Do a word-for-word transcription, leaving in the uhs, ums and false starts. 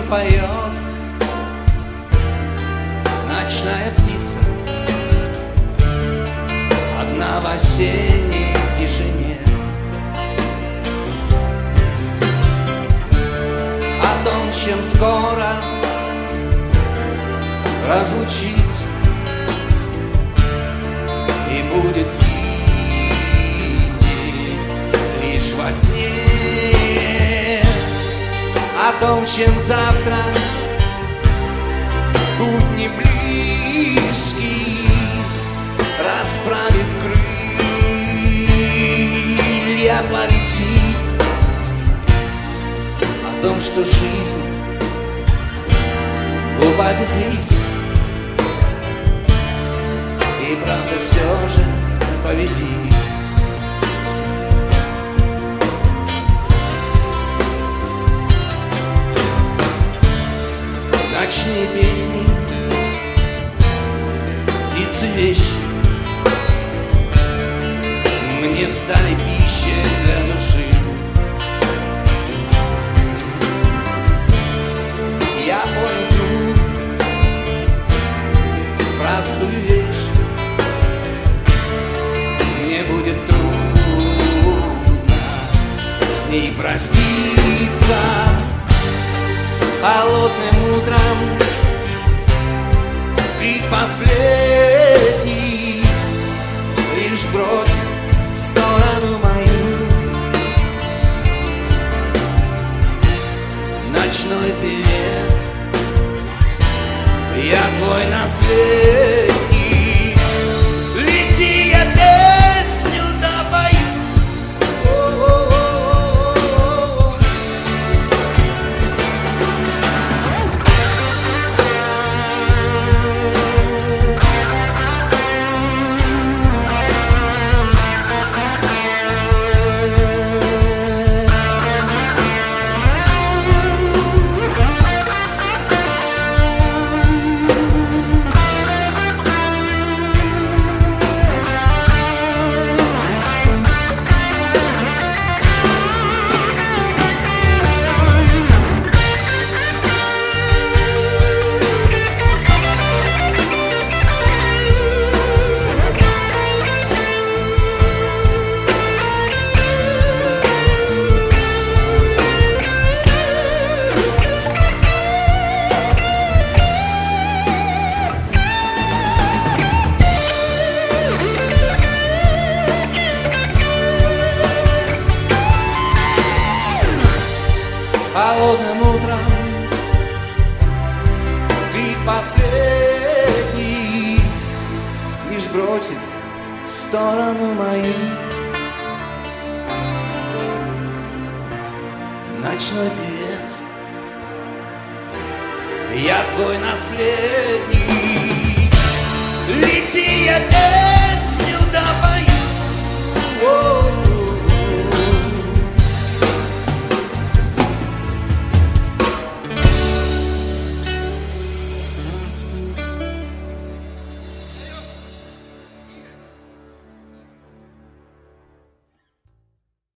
поет ночная птица, одна в осенней тишине. О том, чем скоро разлучиться и будет видеть лишь во сне. О том, чем завтра путь не близкий, расправив крылья, полетит. О том, что жизнь глупа без риска, и правда все же победит. Ночные песни, птицы, вещи мне стали пищей для души. Я понял труд, простую вещь, мне будет трудно с ней проститься. Холодным утром крик последний лишь бросит в сторону мою. Ночной певец, я твой наследник, лети, я песню допою. Холодным утром крик последний лишь бросит в сторону мою. Ночной певец, я твой наследник, лети, я песню допою.